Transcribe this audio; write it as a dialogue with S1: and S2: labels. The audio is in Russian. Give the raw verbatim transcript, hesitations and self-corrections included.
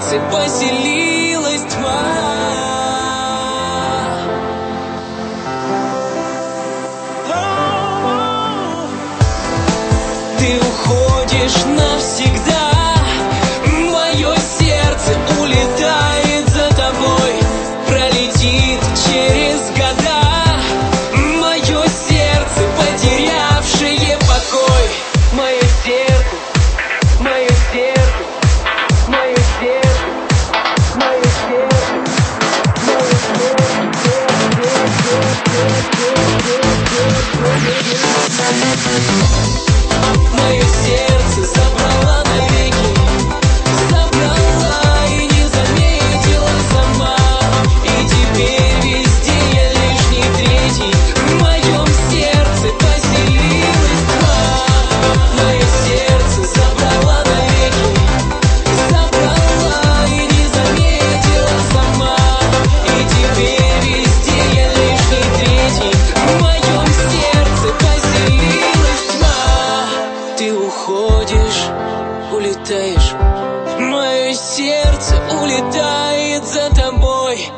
S1: сердце поселилась тьма. Ты уходишь навсегда, мое сердце улетает за тобой, пролетит через года, мое сердце, потерявшее покой. Мое сердце, мое сердце, мое сердце, мое сердце, мое сердце забрала навеки, забрала и не заметила сама. И теперь везде я лишний третий, в моем сердце поселилась тьма. Мое сердце забрала навеки, забрала и не заметила сама. И теперь везде я лишний третий, в моем сердце поселилась тьма. Ты уходишь, улетаешь, мое сердце улетает за тобой.